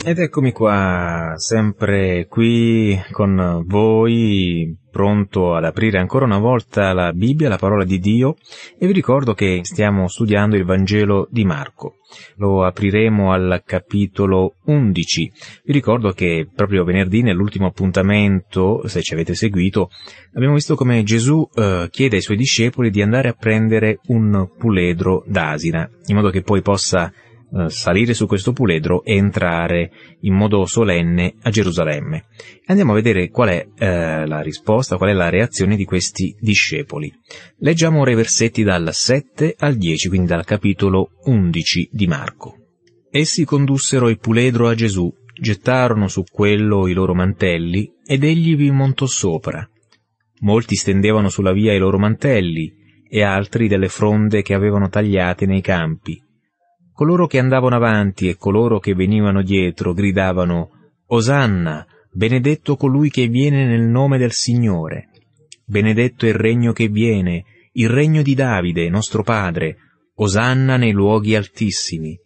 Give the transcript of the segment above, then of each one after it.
Ed eccomi qua, sempre qui con voi, pronto ad aprire ancora una volta la Bibbia, la parola di Dio, e vi ricordo che stiamo studiando il Vangelo di Marco. Lo apriremo al capitolo 11. Vi ricordo che proprio venerdì, nell'ultimo appuntamento, se ci avete seguito, abbiamo visto come Gesù chiede ai suoi discepoli di andare a prendere un puledro d'asina, in modo che poi possa salire su questo puledro e entrare in modo solenne a Gerusalemme. Andiamo a vedere qual è la risposta, qual è la reazione di questi discepoli. Leggiamo ora i versetti dal 7 al 10, quindi dal capitolo 11 di Marco. Essi condussero il puledro a Gesù, gettarono su quello i loro mantelli ed egli vi montò sopra. Molti stendevano sulla via i loro mantelli e altri delle fronde che avevano tagliate nei campi. Coloro che andavano avanti e coloro che venivano dietro gridavano: «Osanna, benedetto colui che viene nel nome del Signore! Benedetto il regno che viene, il regno di Davide, nostro padre! Osanna nei luoghi altissimi!»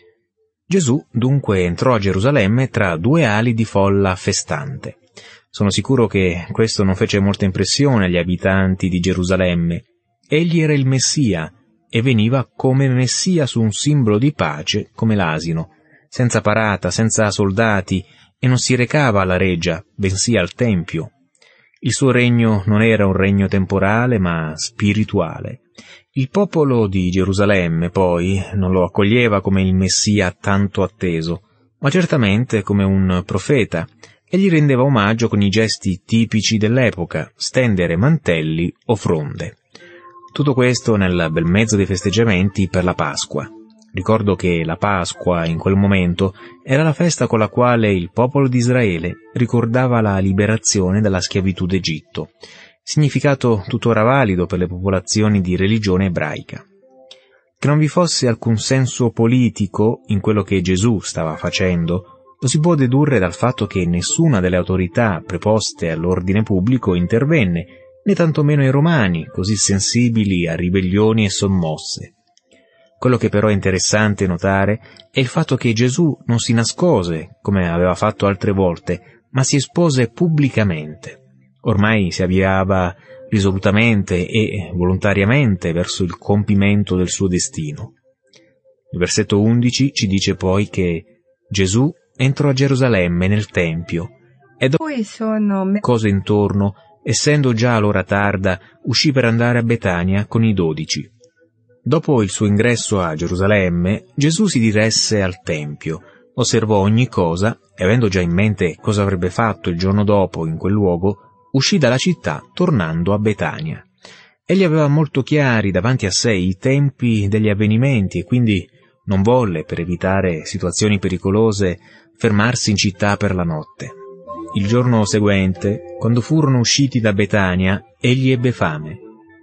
Gesù dunque entrò a Gerusalemme tra due ali di folla festante. Sono sicuro che questo non fece molta impressione agli abitanti di Gerusalemme. Egli era il Messia, e veniva come Messia su un simbolo di pace come l'asino, senza parata, senza soldati, e non si recava alla reggia, bensì al tempio. Il suo regno non era un regno temporale, ma spirituale. Il popolo di Gerusalemme, poi, non lo accoglieva come il Messia tanto atteso, ma certamente come un profeta, e gli rendeva omaggio con i gesti tipici dell'epoca, stendere mantelli o fronde. Tutto questo nel bel mezzo dei festeggiamenti per la Pasqua. Ricordo che la Pasqua, in quel momento, era la festa con la quale il popolo di Israele ricordava la liberazione dalla schiavitù d'Egitto, significato tuttora valido per le popolazioni di religione ebraica. Che non vi fosse alcun senso politico in quello che Gesù stava facendo, lo si può dedurre dal fatto che nessuna delle autorità preposte all'ordine pubblico intervenne, né tantomeno i romani, così sensibili a ribellioni e sommosse. Quello che però è interessante notare è il fatto che Gesù non si nascose, come aveva fatto altre volte, ma si espose pubblicamente. Ormai si avviava risolutamente e volontariamente verso il compimento del suo destino. Il versetto 11 ci dice poi che Gesù entrò a Gerusalemme nel Tempio e dopo cose intorno, essendo già l'ora tarda, uscì per andare a Betania con i 12. Dopo il suo ingresso a Gerusalemme, Gesù si diresse al Tempio, osservò ogni cosa e, avendo già in mente cosa avrebbe fatto il giorno dopo in quel luogo, uscì dalla città tornando a Betania. Egli aveva molto chiari davanti a sé i tempi degli avvenimenti e quindi non volle, per evitare situazioni pericolose, fermarsi in città per la notte. Il giorno seguente, quando furono usciti da Betania, egli ebbe fame.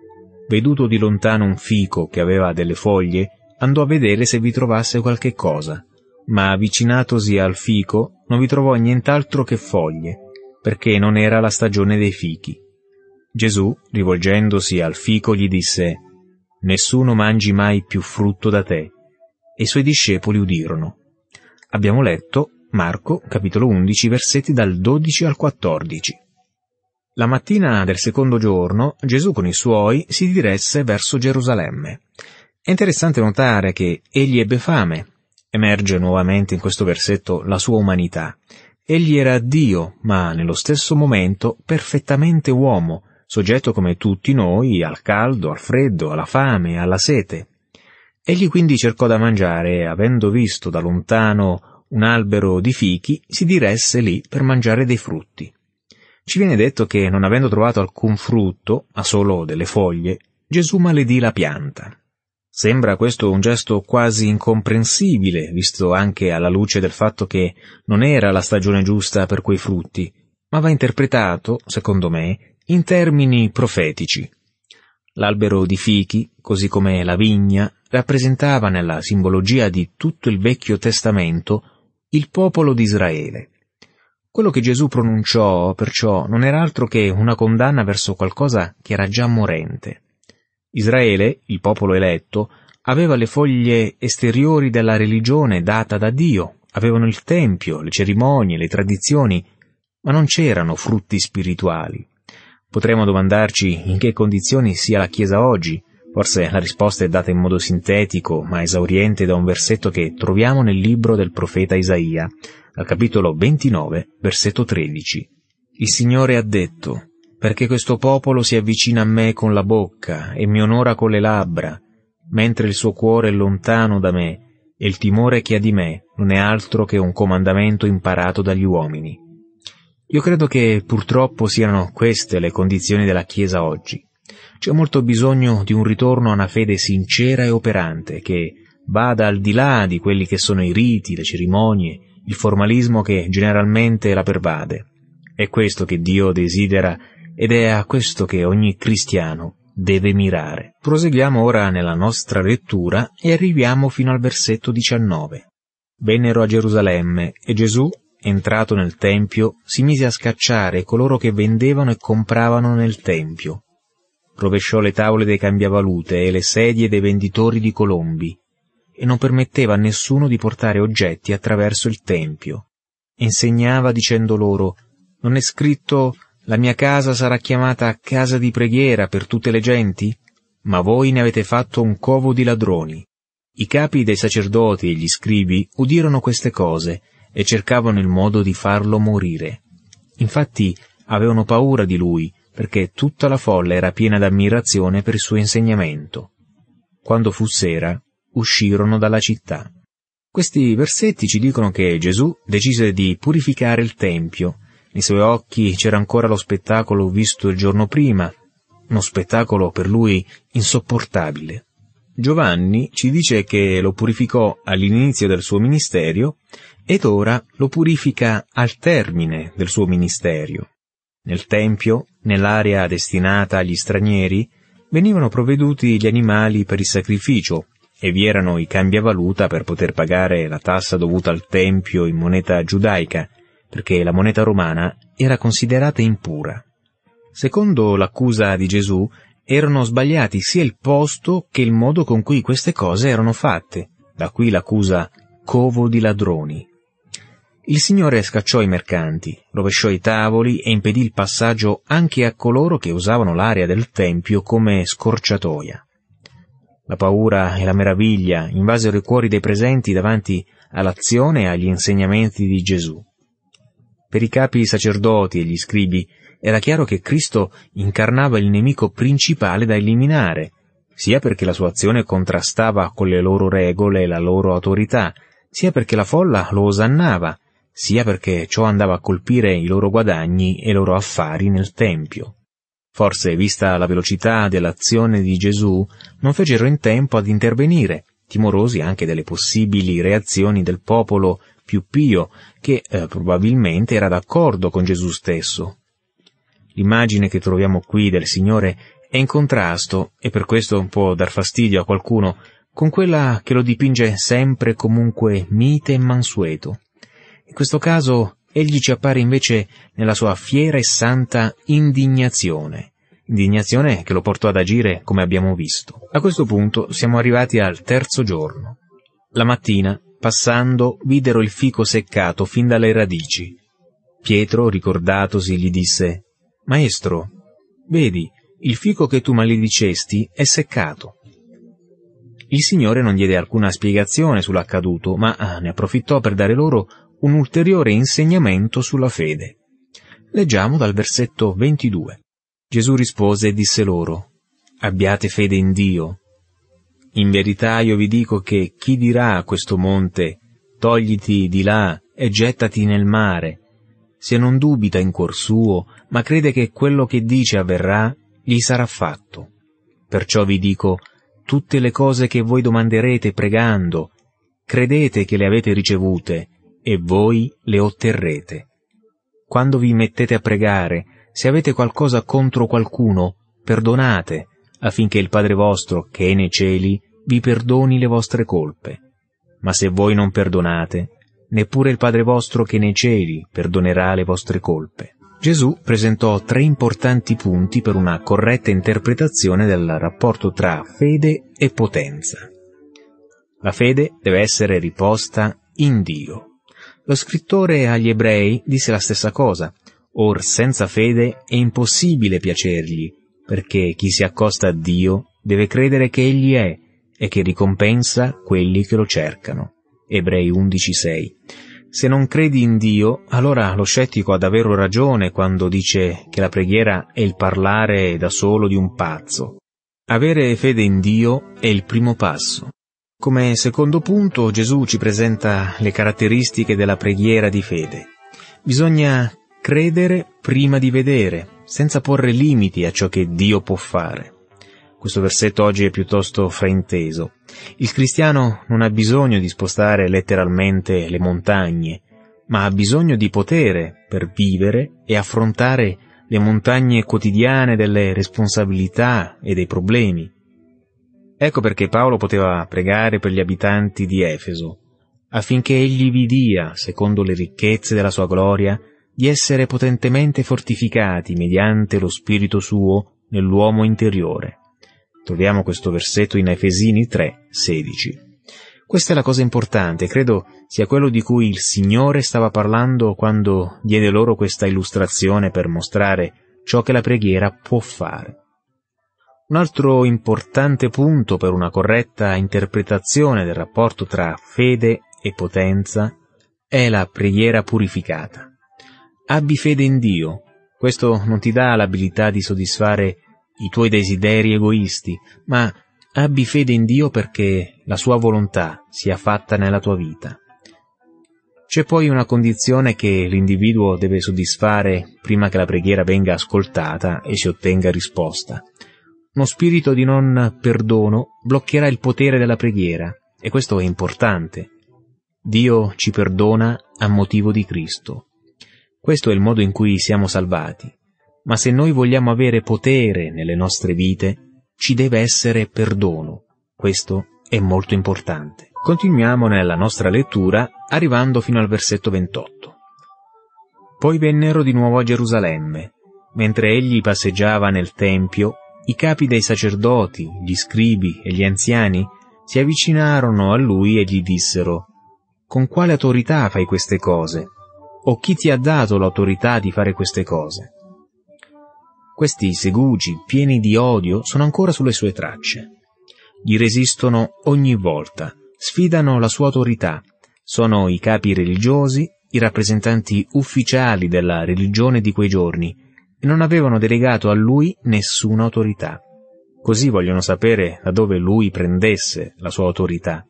Veduto di lontano un fico che aveva delle foglie, andò a vedere se vi trovasse qualche cosa, ma avvicinatosi al fico non vi trovò nient'altro che foglie, perché non era la stagione dei fichi. Gesù, rivolgendosi al fico, gli disse: «Nessuno mangi mai più frutto da te». E i suoi discepoli udirono. Abbiamo letto Marco, capitolo 11, versetti dal 12 al 14. La mattina del secondo giorno, Gesù con i suoi si diresse verso Gerusalemme. È interessante notare che egli ebbe fame. Emerge nuovamente in questo versetto la sua umanità. Egli era Dio, ma nello stesso momento perfettamente uomo, soggetto come tutti noi al caldo, al freddo, alla fame, alla sete. Egli quindi cercò da mangiare e, avendo visto da lontano un albero di fichi, si diresse lì per mangiare dei frutti. Ci viene detto che, non avendo trovato alcun frutto, ma solo delle foglie, Gesù maledì la pianta. Sembra questo un gesto quasi incomprensibile, visto anche alla luce del fatto che non era la stagione giusta per quei frutti, ma va interpretato, secondo me, in termini profetici. L'albero di fichi, così come la vigna, rappresentava nella simbologia di tutto il Vecchio Testamento il popolo di Israele. Quello che Gesù pronunciò, perciò, non era altro che una condanna verso qualcosa che era già morente. Israele, il popolo eletto, aveva le foglie esteriori della religione data da Dio, avevano il tempio, le cerimonie, le tradizioni, ma non c'erano frutti spirituali. Potremmo domandarci in che condizioni sia la Chiesa oggi. Forse la risposta è data in modo sintetico, ma esauriente, da un versetto che troviamo nel libro del profeta Isaia, al capitolo 29, versetto 13. Il Signore ha detto: «Perché questo popolo si avvicina a me con la bocca e mi onora con le labbra, mentre il suo cuore è lontano da me, e il timore che ha di me non è altro che un comandamento imparato dagli uomini». Io credo che purtroppo siano queste le condizioni della Chiesa oggi. C'è molto bisogno di un ritorno a una fede sincera e operante, che vada al di là di quelli che sono i riti, le cerimonie, il formalismo che generalmente la pervade. È questo che Dio desidera ed è a questo che ogni cristiano deve mirare. Proseguiamo ora nella nostra lettura e arriviamo fino al versetto 19. Vennero a Gerusalemme e Gesù, entrato nel Tempio, si mise a scacciare coloro che vendevano e compravano nel Tempio. Rovesciò le tavole dei cambiavalute e le sedie dei venditori di colombi, e non permetteva a nessuno di portare oggetti attraverso il Tempio. Insegnava dicendo loro: «Non è scritto: la mia casa sarà chiamata casa di preghiera per tutte le genti? Ma voi ne avete fatto un covo di ladroni». I capi dei sacerdoti e gli scribi udirono queste cose e cercavano il modo di farlo morire. Infatti avevano paura di lui, perché tutta la folla era piena d'ammirazione per il suo insegnamento. Quando fu sera, uscirono dalla città. Questi versetti ci dicono che Gesù decise di purificare il Tempio. Nei suoi occhi c'era ancora lo spettacolo visto il giorno prima, uno spettacolo per lui insopportabile. Giovanni ci dice che lo purificò all'inizio del suo ministero ed ora lo purifica al termine del suo ministero. Nel Tempio, nell'area destinata agli stranieri, venivano provveduti gli animali per il sacrificio e vi erano i cambiavaluta per poter pagare la tassa dovuta al Tempio in moneta giudaica, perché la moneta romana era considerata impura. Secondo l'accusa di Gesù, erano sbagliati sia il posto che il modo con cui queste cose erano fatte, da qui l'accusa covo di ladroni. Il Signore scacciò i mercanti, rovesciò i tavoli e impedì il passaggio anche a coloro che usavano l'area del Tempio come scorciatoia. La paura e la meraviglia invasero i cuori dei presenti davanti all'azione e agli insegnamenti di Gesù. Per i capi sacerdoti e gli scribi era chiaro che Cristo incarnava il nemico principale da eliminare, sia perché la sua azione contrastava con le loro regole e la loro autorità, sia perché la folla lo osannava, sia perché ciò andava a colpire i loro guadagni e i loro affari nel Tempio. Forse, vista la velocità dell'azione di Gesù, non fecero in tempo ad intervenire, timorosi anche delle possibili reazioni del popolo più pio, che probabilmente era d'accordo con Gesù stesso. L'immagine che troviamo qui del Signore è in contrasto, e per questo può dar fastidio a qualcuno, con quella che lo dipinge sempre e comunque mite e mansueto. In questo caso egli ci appare invece nella sua fiera e santa indignazione che lo portò ad agire come abbiamo visto. A questo punto siamo arrivati al terzo giorno. La mattina, passando, videro il fico seccato fin dalle radici. Pietro, ricordatosi, gli disse: «Maestro, vedi, il fico che tu maledicesti è seccato». Il Signore non diede alcuna spiegazione sull'accaduto, ma ne approfittò per dare loro un ulteriore insegnamento sulla fede. Leggiamo dal versetto 22. Gesù rispose e disse loro: «Abbiate fede in Dio. In verità io vi dico che chi dirà a questo monte: togliti di là e gettati nel mare, se non dubita in cuor suo, ma crede che quello che dice avverrà, gli sarà fatto. Perciò vi dico, tutte le cose che voi domanderete pregando, credete che le avete ricevute, e voi le otterrete. Quando vi mettete a pregare, se avete qualcosa contro qualcuno, perdonate, affinché il Padre vostro, che è nei cieli, vi perdoni le vostre colpe. Ma se voi non perdonate, neppure il Padre vostro che è nei cieli perdonerà le vostre colpe». Gesù presentò 3 importanti punti per una corretta interpretazione del rapporto tra fede e potenza. La fede deve essere riposta in Dio. Lo scrittore agli Ebrei disse la stessa cosa. Or senza fede è impossibile piacergli, perché chi si accosta a Dio deve credere che Egli è e che ricompensa quelli che lo cercano. Ebrei 11,6. Se non credi in Dio, allora lo scettico ha davvero ragione quando dice che la preghiera è il parlare da solo di un pazzo. Avere fede in Dio è il primo passo. Come secondo punto, Gesù ci presenta le caratteristiche della preghiera di fede. Bisogna credere prima di vedere, senza porre limiti a ciò che Dio può fare. Questo versetto oggi è piuttosto frainteso. Il cristiano non ha bisogno di spostare letteralmente le montagne, ma ha bisogno di potere per vivere e affrontare le montagne quotidiane delle responsabilità e dei problemi. Ecco perché Paolo poteva pregare per gli abitanti di Efeso, affinché egli vi dia, secondo le ricchezze della sua gloria, di essere potentemente fortificati mediante lo Spirito suo nell'uomo interiore. Troviamo questo versetto in Efesini 3,16. Questa è la cosa importante, credo sia quello di cui il Signore stava parlando quando diede loro questa illustrazione per mostrare ciò che la preghiera può fare. Un altro importante punto per una corretta interpretazione del rapporto tra fede e potenza è la preghiera purificata. Abbi fede in Dio. Questo non ti dà l'abilità di soddisfare i tuoi desideri egoisti, ma abbi fede in Dio perché la sua volontà sia fatta nella tua vita. C'è poi una condizione che l'individuo deve soddisfare prima che la preghiera venga ascoltata e si ottenga risposta. Uno spirito di non perdono bloccherà il potere della preghiera, e questo è importante. Dio ci perdona a motivo di Cristo. Questo è il modo in cui siamo salvati. Ma se noi vogliamo avere potere nelle nostre vite, ci deve essere perdono. Questo è molto importante. Continuiamo nella nostra lettura, arrivando fino al versetto 28. Poi vennero di nuovo a Gerusalemme. Mentre egli passeggiava nel Tempio, i capi dei sacerdoti, gli scribi e gli anziani si avvicinarono a lui e gli dissero: «Con quale autorità fai queste cose? O chi ti ha dato l'autorità di fare queste cose?» Questi segugi, pieni di odio, sono ancora sulle sue tracce. Gli resistono ogni volta, sfidano la sua autorità. Sono i capi religiosi, i rappresentanti ufficiali della religione di quei giorni, e non avevano delegato a lui nessuna autorità. Così vogliono sapere da dove lui prendesse la sua autorità.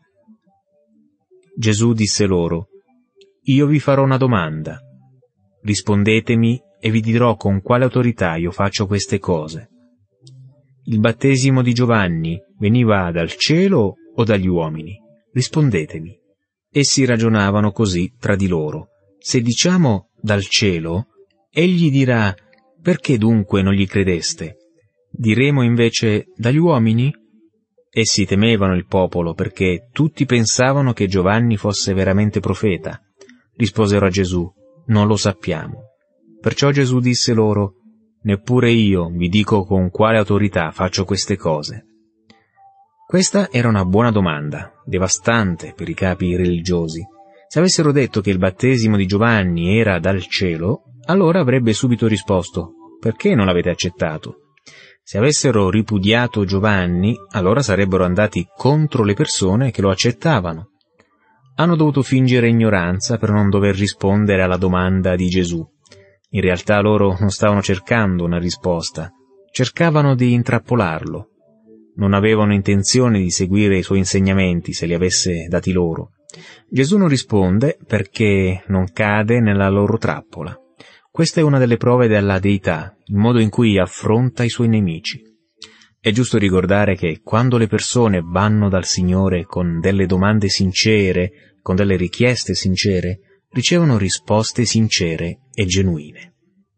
Gesù disse loro: «Io vi farò una domanda. Rispondetemi e vi dirò con quale autorità io faccio queste cose. Il battesimo di Giovanni veniva dal cielo o dagli uomini? Rispondetemi». Essi ragionavano così tra di loro. Se diciamo dal cielo, egli dirà: «Perché dunque non gli credeste?» Diremo invece dagli uomini? Essi temevano il popolo perché tutti pensavano che Giovanni fosse veramente profeta. Risposero a Gesù: «Non lo sappiamo». Perciò Gesù disse loro: «Neppure io vi dico con quale autorità faccio queste cose». Questa era una buona domanda, devastante per i capi religiosi. Se avessero detto che il battesimo di Giovanni era dal cielo, allora avrebbe subito risposto: «Perché non l'avete accettato?» Se avessero ripudiato Giovanni, allora sarebbero andati contro le persone che lo accettavano. Hanno dovuto fingere ignoranza per non dover rispondere alla domanda di Gesù. In realtà loro non stavano cercando una risposta, cercavano di intrappolarlo. Non avevano intenzione di seguire i suoi insegnamenti se li avesse dati loro. Gesù non risponde perché non cade nella loro trappola. Questa è una delle prove della deità, il modo in cui affronta i suoi nemici. È giusto ricordare che quando le persone vanno dal Signore con delle domande sincere, con delle richieste sincere, ricevono risposte sincere e genuine.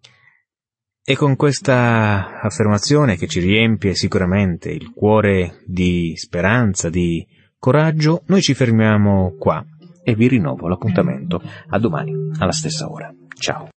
E con questa affermazione che ci riempie sicuramente il cuore di speranza, di coraggio, noi ci fermiamo qua e vi rinnovo l'appuntamento a domani, alla stessa ora. Ciao.